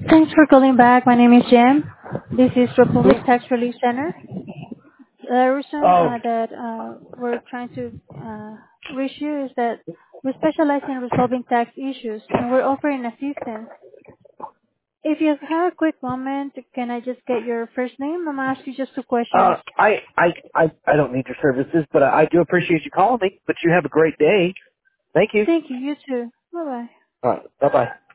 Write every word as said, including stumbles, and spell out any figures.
Thanks for calling back. My name is Jem. This is Republic Hmm? Tax Relief Center. The reason Oh, uh, that uh, we're trying to uh, reach you is that we specialize in resolving tax issues and we're offering assistance. If you have a quick moment, can I just get your first name? I'm going to ask you just two uh, questions. I, I, I, I don't need your services, but I, I do appreciate you calling me. But you have a great day. Thank you. Thank you. You too. Bye-bye. All right. Bye bye.